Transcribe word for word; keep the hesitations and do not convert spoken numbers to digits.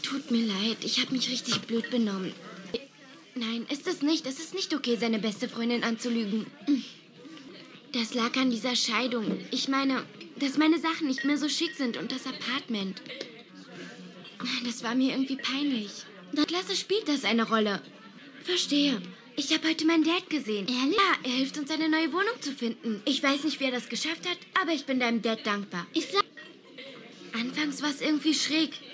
Tut mir leid, ich habe mich richtig blöd benommen. Nein, ist es nicht. Es ist nicht okay, seine beste Freundin anzulügen. Das lag an dieser Scheidung. Ich meine, dass meine Sachen nicht mehr so schick sind und das Apartment. Das war mir irgendwie peinlich. In der Klasse spielt das eine Rolle. Verstehe. Ich habe heute meinen Dad gesehen. Ehrlich? Ja, er hilft uns, eine neue Wohnung zu finden. Ich weiß nicht, wie er das geschafft hat, aber ich bin deinem Dad dankbar. Ich sag... Anfangs war es irgendwie schräg.